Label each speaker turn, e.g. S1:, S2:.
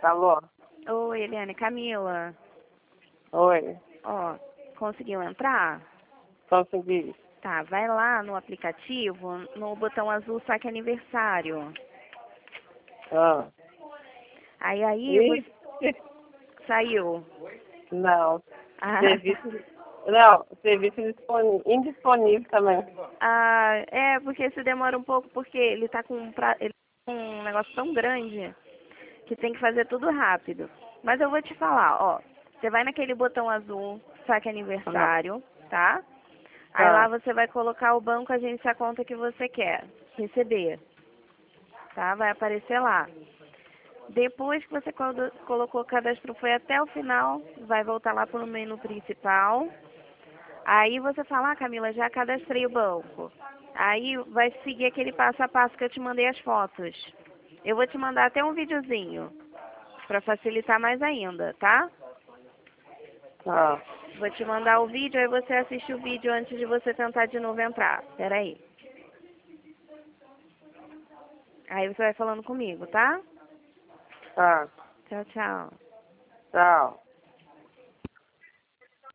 S1: Alô?
S2: Oi, Eliane, Camila.
S1: Oi.
S2: Ó, conseguiu entrar?
S1: Consegui.
S2: Tá, vai lá no aplicativo, no botão azul Saque Aniversário.
S1: Ah.
S2: Aí você
S1: Ih,
S2: saiu.
S1: não.
S2: Ah,
S1: Serviço. Não, serviço indisponível também.
S2: é, porque se demora um pouco, porque ele tá com ele tá com um negócio tão grande que tem que fazer tudo rápido. Mas eu vou te falar, ó. Você vai naquele botão azul, Saque
S1: Ah,
S2: Aniversário, tá? Aí lá
S1: tá.
S2: você vai colocar o banco, agência, a conta que você quer receber, tá? Vai aparecer lá. Depois que você colocou o cadastro, foi até o final, vai voltar lá para o menu principal. Aí você fala, Camila, já cadastrei o banco. Aí vai seguir aquele passo a passo que eu te mandei as fotos. Eu vou te mandar até um videozinho, para facilitar mais ainda, tá?
S1: Tá.
S2: Vou te mandar o vídeo, aí você assiste o vídeo antes de você tentar de novo entrar. Peraí. Aí você vai falando comigo, tá?
S1: Tá.
S2: Tchau, tchau.
S1: Tchau.